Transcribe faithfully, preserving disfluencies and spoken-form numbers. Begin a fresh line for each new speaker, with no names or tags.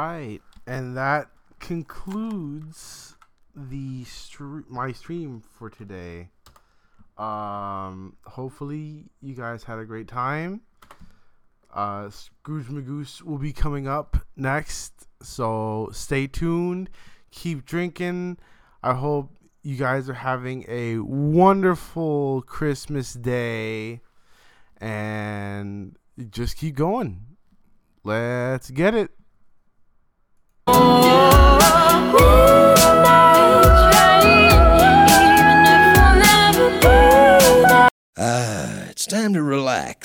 right, and that concludes the stre- my stream for today. Um, hopefully you guys had a great time. Uh, Scrooge Magoose will be coming up next, so stay tuned. Keep drinking. I hope you guys are having a wonderful Christmas day, and just keep going. Let's get it.